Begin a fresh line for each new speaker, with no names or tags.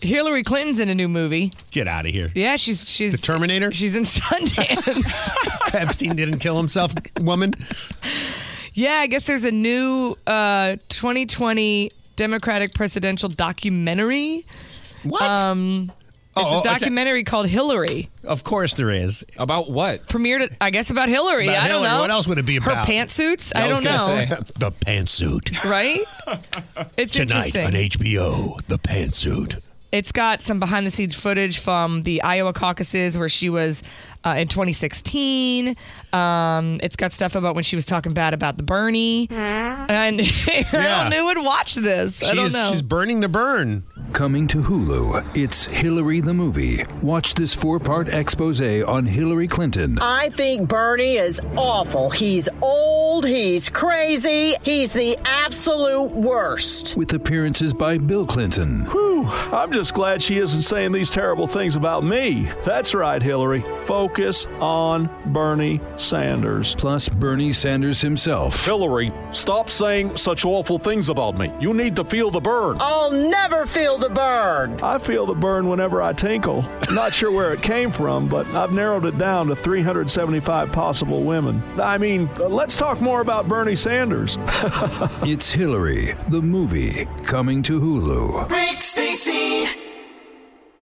Hillary Clinton's in a new movie.
Get out of here.
Yeah, she's
The Terminator?
She's in Sundance.
Epstein didn't kill himself, woman.
Yeah, I guess there's a new 2020 Democratic presidential documentary.
What?
It's a documentary called Hillary.
Of course there is.
About what?
Premiered, I guess, about Hillary.
About
I don't
Hillary.
know.
What else would it be about?
Her pantsuits? I
was
don't
gonna
know.
say.
The pantsuit.
Right? It's
Tonight
interesting.
on HBO, The Pantsuit.
It's got some behind-the-scenes footage from the Iowa caucuses where she was in 2016. It's got stuff about when she was talking bad about the Bernie. And I don't know who would watch this. I don't know.
She's burning the burn.
Coming to Hulu, it's Hillary the Movie. Watch this 4-part expose on Hillary Clinton.
I think Bernie is awful. He's old, he's crazy, he's the absolute worst.
With appearances by Bill Clinton.
Whew, I'm just glad she isn't saying these terrible things about me. That's right, Hillary. Focus on Bernie Sanders.
Plus Bernie Sanders himself.
Hillary, stop saying such awful things about me. You need to feel the burn.
I'll never feel the burn.
I feel the burn whenever I tinkle. Not sure where it came from, but I've narrowed it down to 375 possible women. I mean, let's talk more about Bernie Sanders.
It's Hillary, the movie, coming to Hulu.